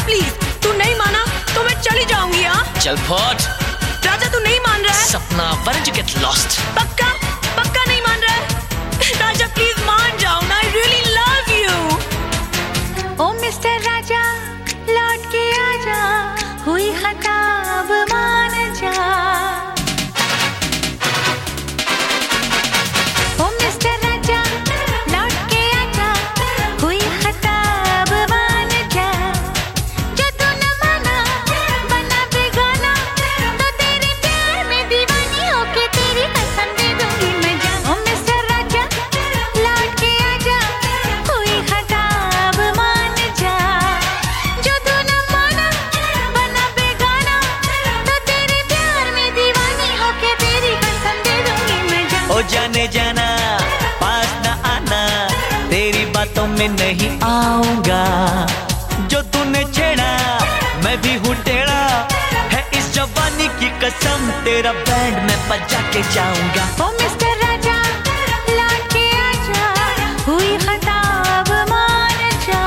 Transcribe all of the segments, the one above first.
Please, तू नहीं माना तो मैं चली जाऊंगी। चल फट। राजा तू नहीं मान रहा है? सपना, why don't you get lost? पक्का पक्का नहीं मान रहा है? राजा प्लीज मान जाओ ना, I really love you। ओ मिस्टर राजा लौट के आजा, हुई खता अब मान जा। ओ मिस्टर राजा लौट के आजा, हुई खता अब मान जा। जो तू न माना बना बेगाना, तो तेरे प्यार में दीवानी होके तेरी कसम दे दूंगी मैं जान। ओ मिस्टर राजा लौट के आजा, हुई खता अब मान जा। जो तू न माना बना बेगाना, तो तेरे प्यार में दीवानी होके तेरी कसम दे दूंगी मैं जान। ओ जाने जाना पास न आना, तेरी बातों में नहीं आऊंगा। जो तूने छेड़ा मैं भी हूँ टेढ़ा, है इस जवानी की कसम, तेरा बैंड में बजा के जाऊंगा। ओ मिस्टर राजा लौट के आजा, हुई खता अब मान जा।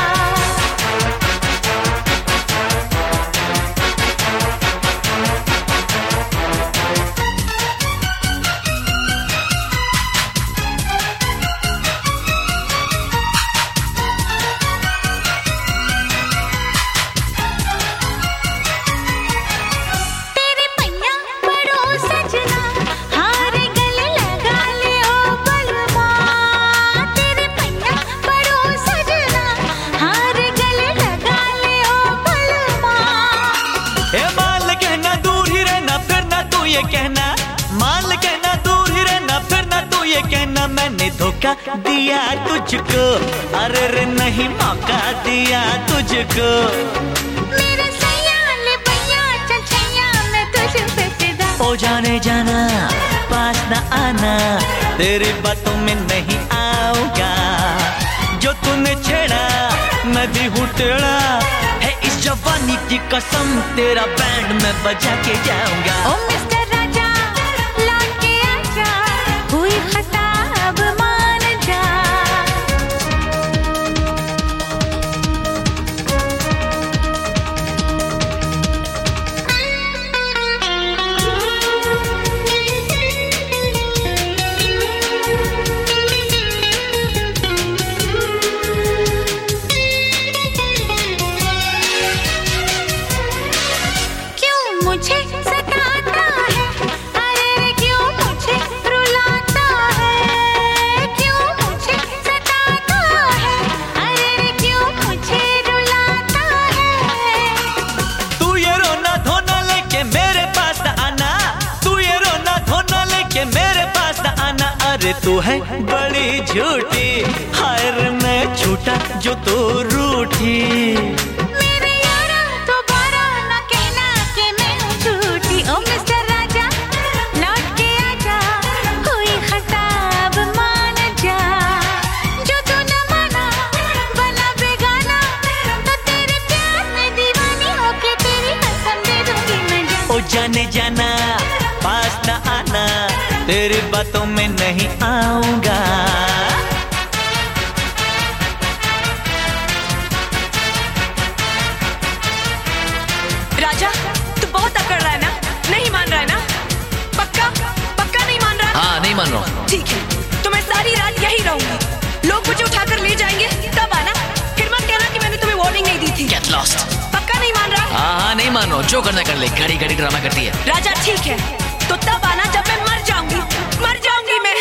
तेरे पैया पड़ो सजना, हारे गले लगा ले ओ बलमा। तेरे पैया पड़ो सजना, हारे गले लगा ले ओ बलमा। ए मान कहना दूर ही रहना, फिर ना तू ये कहना, मान कहना दूर ही रहना, फिर ना तू ये कहना, मैंने धोखा दिया तुझको, अरे रे नहीं मौका दिया तुझको। मेरे सैया ले पैया चल छैया, मैं तुझ पे फिदा। ओ जाने जाना पास न आना, तेरी बातों में नहीं आऊंगा। जो तूने छेड़ा मैं भी हूँ टेढ़ा, है इस जवानी की कसम, तेरा बैंड में बजा के जाऊंगा। ओ मिस्टर राजा लौट के आजा, हुई खता अब मान जा। क्यों मुझे सताता है, अरे रे क्यों मुझे रुलाता है। क्यों मुझे सताता है, अरे रे क्यों मुझे रुलाता है। तू ये रोना धोना लेके मेरे पास न आना, तू ये रोना धोना लेके मेरे पास न आना। अरे तू है बड़ी झूठी, हाय रे मैं झूठा जो तू रूठी। मेरे यारा दोबारा ना कहना कि मैं हूँ झूठी। ओ मिस्टर राजा लौट के आजा, हुई खता अब मान जा। जो तू न माना बना बेगाना, तो तेरे प्यार में दीवानी होके तेरी कसम दे दूंगी मैं जान। ओ जाने जाना पास न आना, तेरी बातों में नहीं आऊंगा। राजा तू बहुत अकड़ रहा है ना, नहीं मान रहा है ना? पक्का पक्का नहीं मान रहा? हाँ नहीं मान रहा हूँ। ठीक है, तो मैं सारी रात यही रहूंगी। लोग मुझे उठाकर ले जाएंगे तब आना, फिर मत कहना कि मैंने तुम्हें वार्निंग नहीं दी थी। Get lost। पक्का नहीं मान रहा? हाँ नहीं मान रहा हूँ, जो करना कर ले, घड़ी घड़ी ड्रामा करती है। राजा ठीक है, तो तब आना जब मैं मर जाऊंगी, मर जाऊंगी मैं।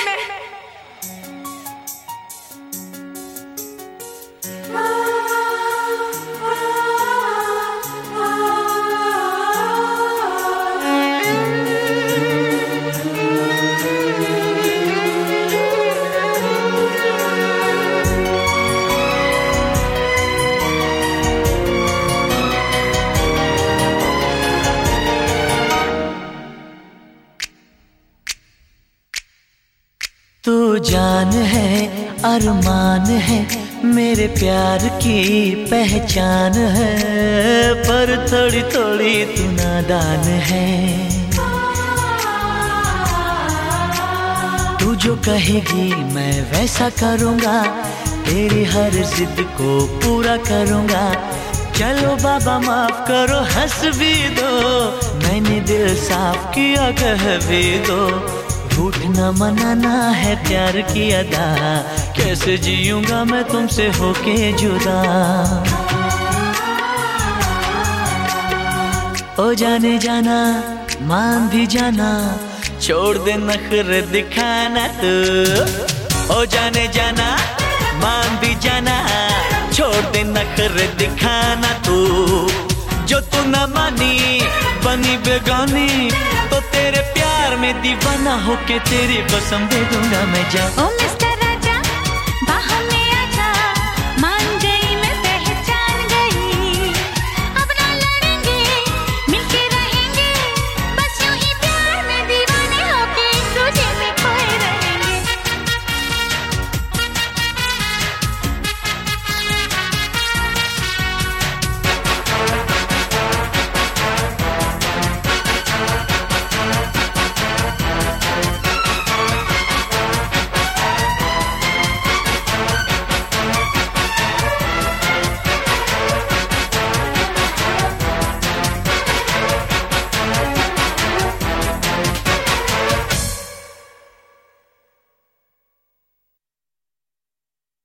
तू जान है अरमान है, मेरे प्यार की पहचान है, पर थोड़ी थोड़ी तू नादान है। तू जो कहेगी मैं वैसा करूँगा, तेरी हर जिद को पूरा करूँगा। चलो बाबा माफ करो, हंस भी दो, मैंने दिल साफ किया कह भी दो। झूठ न मनाना है प्यार की अदा, कैसे जीऊंगा मैं तुमसे होके जुदा। ओ जाने जाना मान भी जाना, छोड़ दे नखरे दिखाना तू। ओ जाने जाना मान भी जाना, छोड़ दे नखरे दिखाना तू। जो तू न मानी बनी बेगानी, तो तेरे प्यार में दीवाना होके तेरी कसम दे दूंगा मैं जा। ओ मिस्टर